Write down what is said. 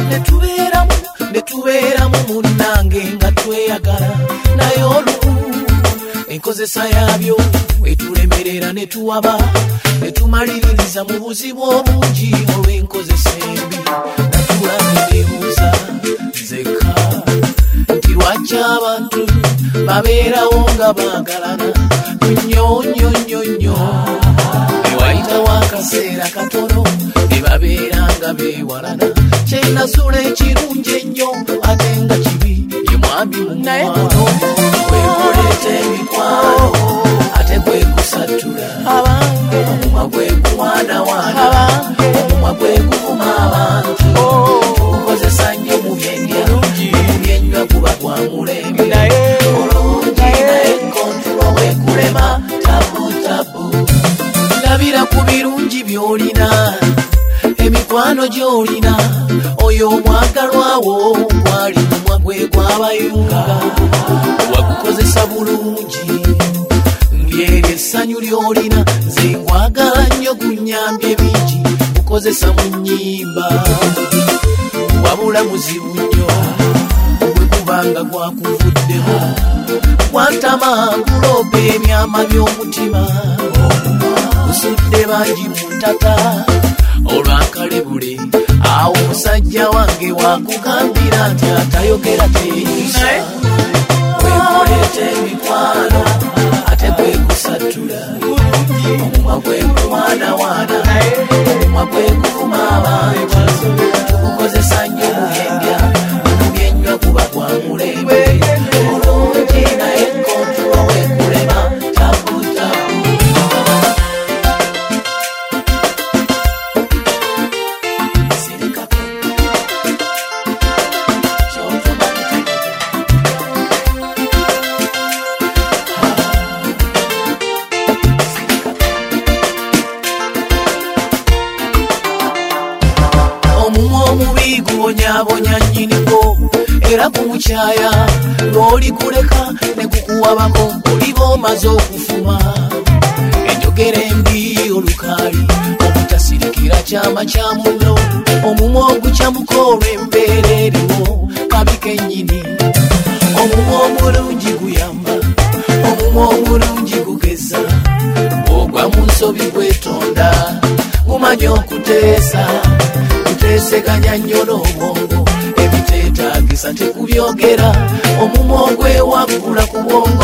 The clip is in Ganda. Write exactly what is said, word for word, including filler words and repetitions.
netubeeramu netubeeramu munnange nga tweyagala naye olumu enkozesa yabyo etulemerera netuwaba netumaliririza mu buzibu obungi olw'enkozesa embi natula nebuuza nzeka nti lwaki abantu babeerawo nga baagalana nnyonyonyonyo ewayitawo akaseera katono ne babeera nga beewalana kyenasula ekirungi ennyo ate nga kibi ye mwambi mumwano kwekuleeta emikwano ate kwekusatula omumwa gwekuwaanawaana omumwa gwekuvuma abantu tugukozesa nnyo mu byendya mu byennywa kuba gwa mulembe olungi naye kontulo wekulema tabutabu labira ku birungi by'olina emikwano gy'olina oyo omwagalwawo gwali mumwa gwe gw'abayunga wagukozesa bulungi lyeri essanyu ly'olina nze ngwagala nnyo gunnyambye bingi gukozesa mu nnyimba wabula muzibu nnyo bwe kubanga gwakuvuddemu gwantama ngulopa ebyama by'omutima gusudde bangi mu ntata olwakalebule awo omusajja wange wakugambira nti atayogera teeyisa kwekuleeta emikwano ate kwekusatula omumwa gwekuwaanawaana omumwa gwekuvuma abantu tugukozesa nnyo mubyendya mu byennywa kuba gwa mulembe olungi naye kontulo wekulema tabutabu guwonyabonya nnyiniko era kumukyaya lw'oli kuleka ne kukuwabako oliba omaze okufuma enjogera embi olukaali obutasirikira kyama kya muno omumwa ogukyamuka olw'embeera eriwo kabi kennyini omumwa omulungi guyamba omumwa omulungi gugeza ogwa mu nsobi gwetonda gumanya okuteesa kuteeseganya nnyo n'obwongo ebiteetaagisa tekubyogera omumwa ogwewaggula ku bwongo